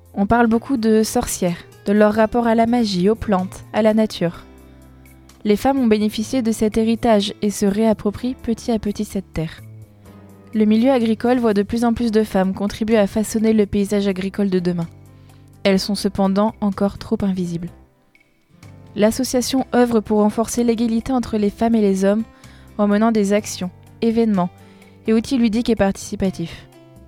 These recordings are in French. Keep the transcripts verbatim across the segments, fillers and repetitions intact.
On parle beaucoup de sorcières, de leur rapport à la magie, aux plantes, à la nature. Les femmes ont bénéficié de cet héritage et se réapproprient petit à petit cette terre. Le milieu agricole voit de plus en plus de femmes contribuer à façonner le paysage agricole de demain. Elles sont cependant encore trop invisibles. L'association œuvre pour renforcer l'égalité entre les femmes et les hommes en menant des actions, événements et outils ludiques et participatifs.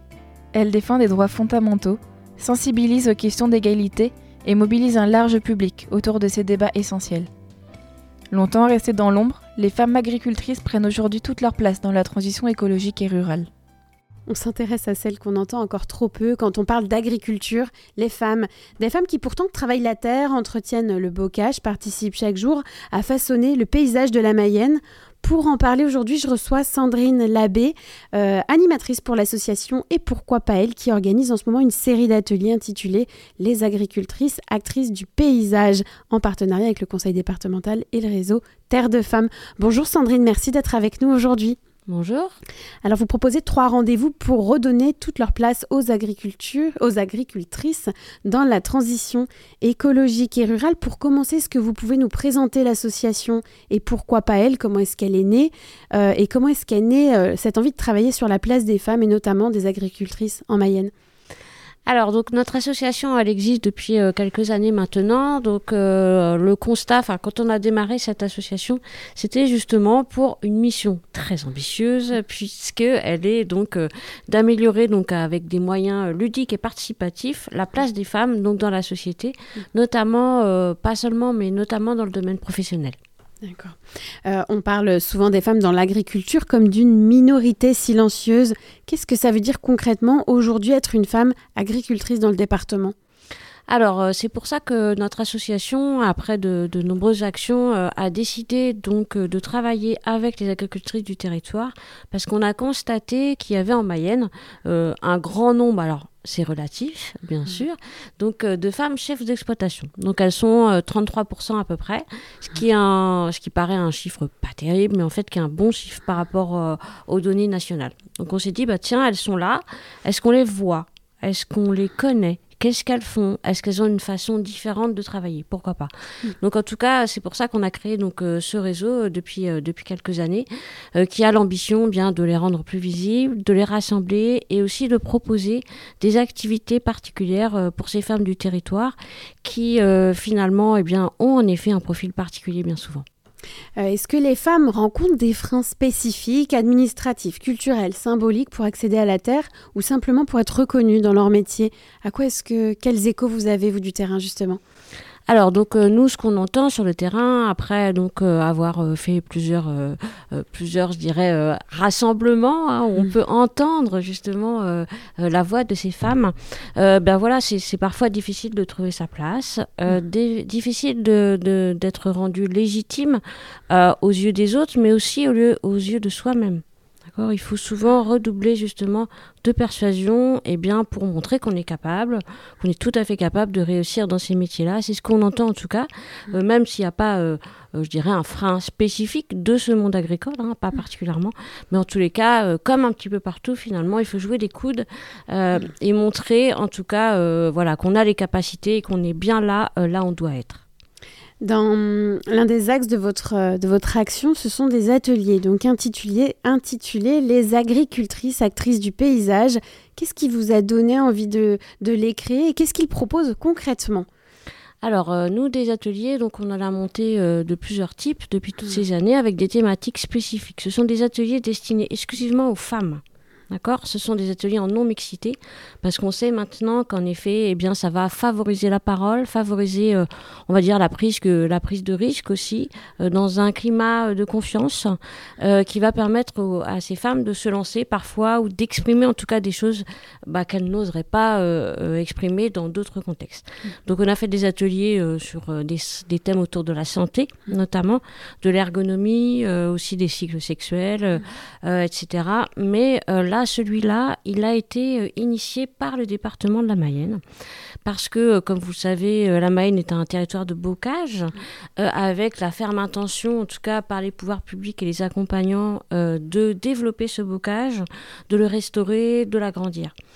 Elle défend des droits fondamentaux, sensibilise aux questions d'égalité et mobilise un large public autour de ces débats essentiels. Longtemps restées dans l'ombre, les femmes agricultrices prennent aujourd'hui toute leur place dans la transition écologique et rurale. On s'intéresse à celles qu'on entend encore trop peu quand on parle d'agriculture, les femmes. Des femmes qui pourtant travaillent la terre, entretiennent le bocage, participent chaque jour à façonner le paysage de la Mayenne. Pour en parler aujourd'hui, je reçois Sandrine Labbé, euh, animatrice pour l'association Et pourquoi pas elle, qui organise en ce moment une série d'ateliers intitulée « Les agricultrices, actrices du paysage » en partenariat avec le conseil départemental et le réseau Terre de Femmes. Bonjour Sandrine, merci d'être avec nous aujourd'hui. Bonjour. Alors vous proposez trois rendez-vous pour redonner toute leur place aux agricultures, aux agricultrices dans la transition écologique et rurale. Pour commencer, est-ce que vous pouvez nous présenter l'association Et pourquoi pas elle? Comment est-ce qu'elle est née euh, et comment est-ce qu'est née euh, cette envie de travailler sur la place des femmes et notamment des agricultrices en Mayenne? Alors, donc, notre association, elle existe depuis euh, quelques années maintenant. Donc, euh, le constat, enfin, quand on a démarré cette association, c'était justement pour une mission très ambitieuse, puisqu'elle est donc euh, d'améliorer, donc, avec des moyens ludiques et participatifs, la place des femmes donc, dans la société, notamment, euh, pas seulement, mais notamment dans le domaine professionnel. D'accord. Euh, on parle souvent des femmes dans l'agriculture comme d'une minorité silencieuse. Qu'est-ce que ça veut dire concrètement aujourd'hui être une femme agricultrice dans le département ? Alors, euh, c'est pour ça que notre association, après de, de nombreuses actions, euh, a décidé donc euh, de travailler avec les agricultrices du territoire parce qu'on a constaté qu'il y avait en Mayenne euh, un grand nombre, alors c'est relatif, bien sûr, donc euh, de femmes chefs d'exploitation. Donc elles sont euh, trente-trois pour cent à peu près, ce qui, est un, ce qui paraît un chiffre pas terrible, mais en fait qui est un bon chiffre par rapport euh, aux données nationales. Donc on s'est dit, bah, tiens, elles sont là, est-ce qu'on les voit ? Est-ce qu'on les connaît ? Qu'est-ce qu'elles font ? Est-ce qu'elles ont une façon différente de travailler ? Pourquoi pas ? mmh. Donc en tout cas, c'est pour ça qu'on a créé donc, euh, ce réseau euh, depuis, euh, depuis quelques années, euh, qui a l'ambition bien de les rendre plus visibles, de les rassembler et aussi de proposer des activités particulières euh, pour ces femmes du territoire qui euh, finalement eh bien, ont en effet un profil particulier bien souvent. Euh, est-ce que les femmes rencontrent des freins spécifiques, administratifs, culturels, symboliques pour accéder à la terre ou simplement pour être reconnues dans leur métier ? À quoi est-ce que, quels échos vous avez, vous, du terrain, justement ? Alors, donc, euh, nous, ce qu'on entend sur le terrain, après donc, euh, avoir euh, fait plusieurs, euh, euh, plusieurs, je dirais, euh, rassemblements, hein, où on mmh. peut entendre, justement, euh, euh, la voix de ces femmes, euh, ben voilà, c'est, c'est parfois difficile de trouver sa place, euh, mmh. dé- difficile de, de, d'être rendu légitime euh, aux yeux des autres, mais aussi au lieu, aux yeux de soi-même. D'accord ? Il faut souvent redoubler justement de persuasion eh bien, pour montrer qu'on est capable, qu'on est tout à fait capable de réussir dans ces métiers-là. C'est ce qu'on entend en tout cas, euh, même s'il n'y a pas, euh, euh, je dirais, un frein spécifique de ce monde agricole, hein, pas particulièrement. Mais en tous les cas, euh, comme un petit peu partout, finalement, il faut jouer des coudes euh, et montrer en tout cas euh, voilà, qu'on a les capacités et qu'on est bien là, euh, là où on doit être. Dans l'un des axes de votre, de votre action, ce sont des ateliers donc intitulés, intitulés « Les agricultrices, actrices du paysage ». Qu'est-ce qui vous a donné envie de, de les créer et qu'est-ce qu'ils proposent concrètement ? Alors, euh, nous, des ateliers, donc on en a monté euh, de plusieurs types depuis toutes ces années avec des thématiques spécifiques. Ce sont des ateliers destinés exclusivement aux femmes. D'accord ? Ce sont des ateliers en non-mixité parce qu'on sait maintenant qu'en effet, eh bien, ça va favoriser la parole, favoriser, euh, on va dire, la prise, que, la prise de risque aussi, euh, dans un climat de confiance euh, qui va permettre aux, à ces femmes de se lancer parfois ou d'exprimer en tout cas des choses bah, qu'elles n'oseraient pas euh, exprimer dans d'autres contextes. Donc, on a fait des ateliers euh, sur euh, des, des thèmes autour de la santé, notamment de l'ergonomie, euh, aussi des cycles sexuels, euh, et cetera. Mais euh, là, celui-là, il a été euh, initié par le département de la Mayenne parce que, euh, comme vous le savez, euh, la Mayenne est un territoire de bocage euh, avec la ferme intention, en tout cas par les pouvoirs publics et les accompagnants, euh, de développer ce bocage, de le restaurer, de l'agrandir.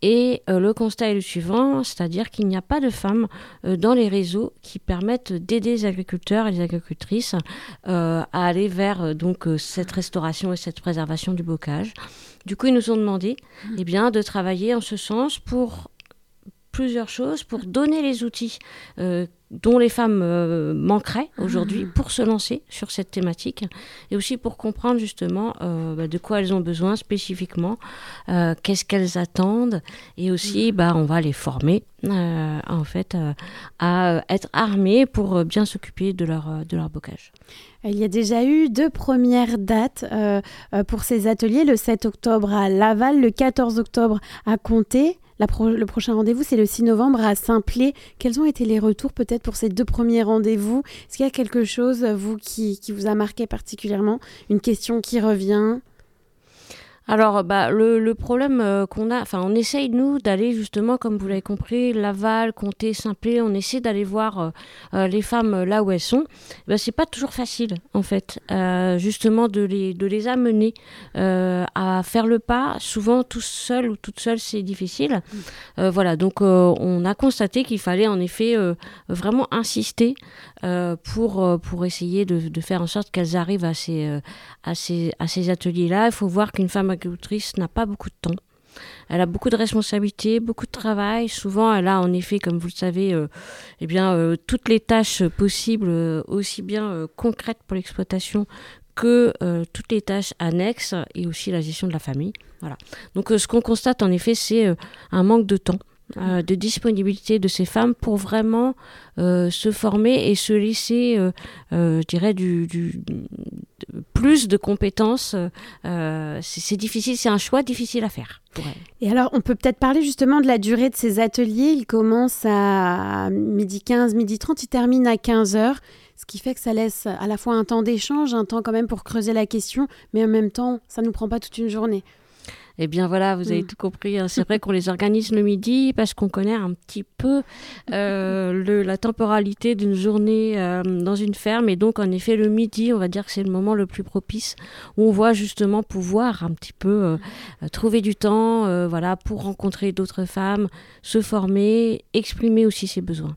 Et euh, le constat est le suivant, c'est-à-dire qu'il n'y a pas de femmes euh, dans les réseaux qui permettent d'aider les agriculteurs et les agricultrices euh, à aller vers euh, donc, euh, cette restauration et cette préservation du bocage. Du coup, ils nous ont demandé eh bien, de travailler en ce sens pour plusieurs choses, pour donner les outils euh, dont les femmes euh, manqueraient aujourd'hui pour se lancer sur cette thématique et aussi pour comprendre justement euh, bah, de quoi elles ont besoin spécifiquement, euh, qu'est-ce qu'elles attendent et aussi bah, on va les former euh, en fait euh, à être armées pour bien s'occuper de leur, de leur bocage. Il y a déjà eu deux premières dates euh, pour ces ateliers, le sept octobre à Laval, le quatorze octobre à Comté. La pro- le prochain rendez-vous, c'est le six novembre à Saint-Plé. Quels ont été les retours peut-être pour ces deux premiers rendez-vous ? Est-ce qu'il y a quelque chose, vous, qui, qui vous a marqué particulièrement ? Une question qui revient ? Alors, bah, le, le problème euh, qu'on a, enfin, on essaye, nous, d'aller justement, comme vous l'avez compris, Laval, Comté, Saint-Plé, on essaie d'aller voir euh, euh, les femmes là où elles sont. Ben, c'est pas toujours facile, en fait, euh, justement, de les, de les amener euh, à faire le pas. Souvent, tout seul ou toute seule, c'est difficile. Euh, voilà, donc, euh, on a constaté qu'il fallait, en effet, euh, vraiment insister euh, pour, euh, pour essayer de, de faire en sorte qu'elles arrivent à ces, euh, à ces, à ces ateliers-là. Il faut voir qu'une femme agricultrice n'a pas beaucoup de temps. Elle a beaucoup de responsabilités, beaucoup de travail. Souvent, elle a en effet, comme vous le savez, euh, eh bien, euh, toutes les tâches possibles, euh, aussi bien euh, concrètes pour l'exploitation que euh, toutes les tâches annexes et aussi la gestion de la famille. Voilà. Donc, euh, ce qu'on constate en effet, c'est euh, un manque de temps. Euh, de disponibilité de ces femmes pour vraiment euh, se former et se laisser, euh, euh, je dirais, du, du, de, plus de compétences. Euh, c'est, c'est difficile, c'est un choix difficile à faire pour elles. Et alors, on peut peut-être parler justement de la durée de ces ateliers. Ils commencent à midi quinze, midi trente, ils terminent à quinze heures. Ce qui fait que ça laisse à la fois un temps d'échange, un temps quand même pour creuser la question, mais en même temps, ça ne nous prend pas toute une journée. Eh bien voilà, vous avez mmh. tout compris. C'est vrai qu'on les organise le midi parce qu'on connaît un petit peu euh, le, la temporalité d'une journée euh, dans une ferme. Et donc, en effet, le midi, on va dire que c'est le moment le plus propice où on voit justement pouvoir un petit peu euh, trouver du temps euh, voilà, pour rencontrer d'autres femmes, se former, exprimer aussi ses besoins.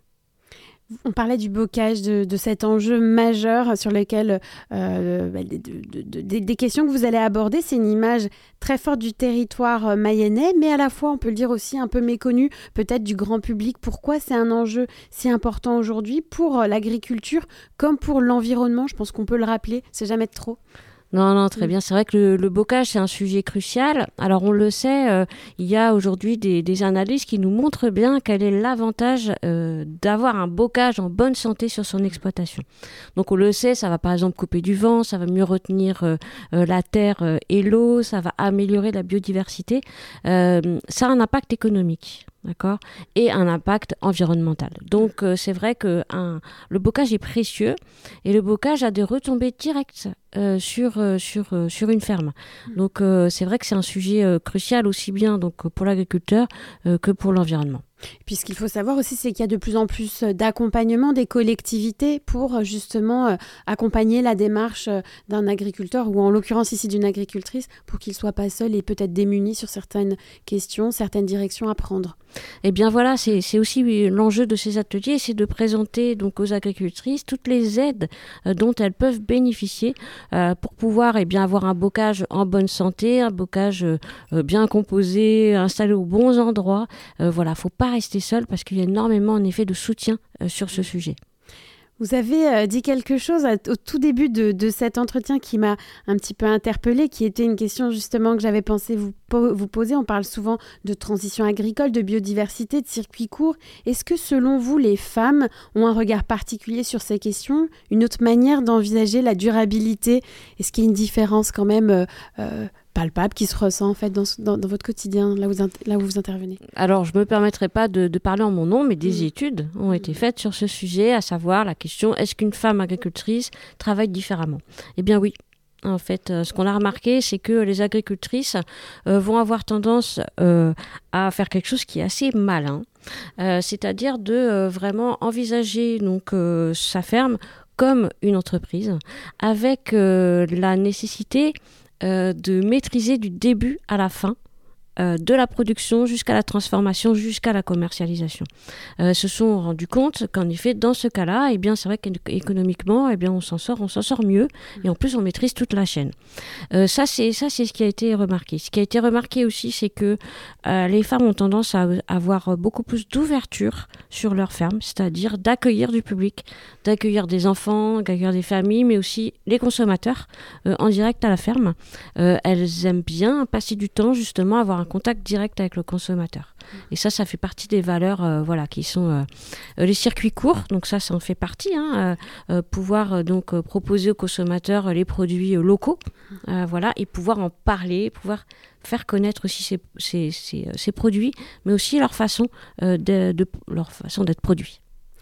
On parlait du bocage, de, de cet enjeu majeur sur lequel euh, bah, de, de, de, de, des questions que vous allez aborder. C'est une image très forte du territoire mayennais, mais à la fois, on peut le dire aussi, un peu méconnue peut-être du grand public. Pourquoi c'est un enjeu si important aujourd'hui pour l'agriculture comme pour l'environnement ? Je pense qu'on peut le rappeler, c'est jamais trop. Non, non, très bien. C'est vrai que le, le bocage, c'est un sujet crucial. Alors, on le sait, euh, il y a aujourd'hui des, des analyses qui nous montrent bien quel est l'avantage euh, d'avoir un bocage en bonne santé sur son exploitation. Donc, on le sait, ça va par exemple couper du vent, ça va mieux retenir euh, euh, la terre euh, et l'eau, ça va améliorer la biodiversité. Euh, ça a un impact économique. D'accord, et un impact environnemental. Donc, euh, c'est vrai que un, le bocage est précieux et le bocage a des retombées directes euh, sur, euh, sur, euh, sur une ferme. Donc, euh, c'est vrai que c'est un sujet euh, crucial aussi bien donc, pour l'agriculteur euh, que pour l'environnement. Puis ce qu'il faut savoir aussi, c'est qu'il y a de plus en plus d'accompagnement des collectivités pour justement euh, accompagner la démarche d'un agriculteur ou en l'occurrence ici d'une agricultrice pour qu'il ne soit pas seul et peut-être démuni sur certaines questions, certaines directions à prendre. Eh bien voilà, c'est, c'est aussi l'enjeu de ces ateliers, c'est de présenter donc aux agricultrices toutes les aides euh, dont elles peuvent bénéficier euh, pour pouvoir eh bien, avoir un bocage en bonne santé, un bocage euh, bien composé, installé aux bons endroits. Euh, voilà, il ne faut pas rester seul parce qu'il y a énormément en effet de soutien euh, sur ce sujet. Vous avez euh, dit quelque chose à, au tout début de, de cet entretien qui m'a un petit peu interpellée, qui était une question justement que j'avais pensé vous, po- vous poser. On parle souvent de transition agricole, de biodiversité, de circuits courts. Est-ce que selon vous, les femmes ont un regard particulier sur ces questions, une autre manière d'envisager la durabilité ? Est-ce qu'il y a une différence quand même euh, euh, palpable qui se ressent en fait dans, dans, dans votre quotidien, là où, vous, là où vous intervenez? Alors, je ne me permettrai pas de, de parler en mon nom, mais des mmh. études ont mmh. été faites sur ce sujet, à savoir la question, est-ce qu'une femme agricultrice travaille différemment ? Eh bien oui. En fait, euh, ce qu'on a remarqué, c'est que les agricultrices euh, vont avoir tendance euh, à faire quelque chose qui est assez malin, euh, c'est-à-dire de euh, vraiment envisager donc, euh, sa ferme comme une entreprise, avec euh, la nécessité Euh, de maîtriser du début à la fin euh, de la production jusqu'à la transformation, jusqu'à la commercialisation. Euh, se sont rendus compte qu'en effet, dans ce cas-là, eh bien, c'est vrai qu'économiquement, eh bien, on s'en sort, on s'en sort mieux, et en plus, on maîtrise toute la chaîne. Euh, ça, c'est, ça, c'est ce qui a été remarqué. Ce qui a été remarqué aussi, c'est que euh, les femmes ont tendance à avoir beaucoup plus d'ouverture sur leur ferme, c'est-à-dire d'accueillir du public, d'accueillir des enfants, d'accueillir des familles, mais aussi les consommateurs euh, en direct à la ferme. Euh, elles aiment bien passer du temps, justement, avoir un contact direct avec le consommateur. Et ça, ça fait partie des valeurs euh, voilà, qui sont euh, les circuits courts. Donc ça, ça en fait partie. Hein, euh, pouvoir euh, donc euh, proposer aux consommateurs les produits euh, locaux, euh, voilà, et pouvoir en parler, pouvoir faire connaître aussi ces, ces, ces, ces produits, mais aussi leur façon, euh, de, de, leur façon d'être produits.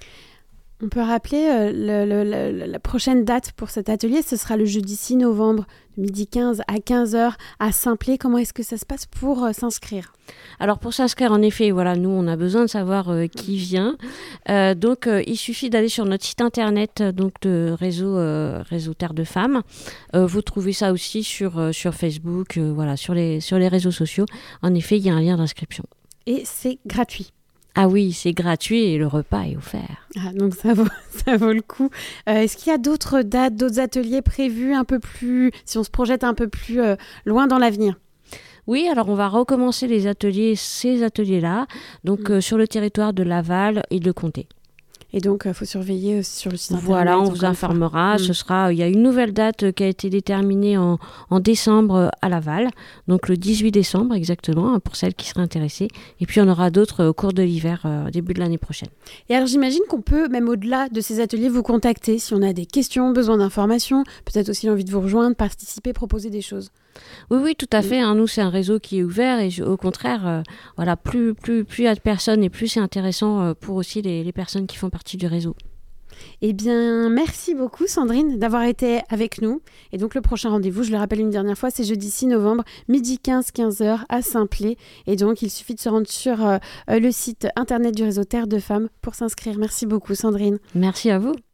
On peut rappeler euh, le, le, le, la prochaine date pour cet atelier, ce sera le jeudi six novembre, de midi quinze à quinze heures à Saint-Plé. Comment est-ce que ça se passe pour euh, s'inscrire ? Alors pour s'inscrire, en effet, voilà, nous on a besoin de savoir euh, qui vient. Euh, donc euh, il suffit d'aller sur notre site internet donc de réseau euh, réseau Terre de Femmes. Euh, vous trouvez ça aussi sur euh, sur Facebook, euh, voilà, sur les sur les réseaux sociaux. En effet, il y a un lien d'inscription. Et c'est gratuit. Ah oui, c'est gratuit et le repas est offert. Ah, donc ça vaut, ça vaut le coup. Euh, est-ce qu'il y a d'autres dates, d'autres ateliers prévus un peu plus, si on se projette un peu plus euh, loin dans l'avenir ? Oui, alors on va recommencer les ateliers, ces ateliers-là, donc mmh. euh, sur le territoire de Laval et de Comté. Et donc, il euh, faut surveiller euh, sur le site internet. Voilà, on vous informera. Ce sera, il y a une nouvelle date euh, qui a été déterminée en, en décembre euh, à Laval, donc le dix-huit décembre exactement, pour celles qui seraient intéressées. Et puis, on aura d'autres euh, au cours de l'hiver, euh, début de l'année prochaine. Et alors, j'imagine qu'on peut, même au-delà de ces ateliers, vous contacter si on a des questions, besoin d'informations, peut-être aussi envie de vous rejoindre, participer, proposer des choses. Oui, oui, tout à fait. Hein. Nous, c'est un réseau qui est ouvert et je, au contraire, euh, voilà, plus, plus, plus il y a de personnes et plus c'est intéressant euh, pour aussi les, les personnes qui font partie du réseau. Eh bien, merci beaucoup Sandrine d'avoir été avec nous. Et donc le prochain rendez-vous, je le rappelle une dernière fois, c'est jeudi six novembre, midi quinze, quinze heures à Saint-Plé. Et donc il suffit de se rendre sur euh, le site internet du réseau Terre de Femmes pour s'inscrire. Merci beaucoup Sandrine. Merci à vous.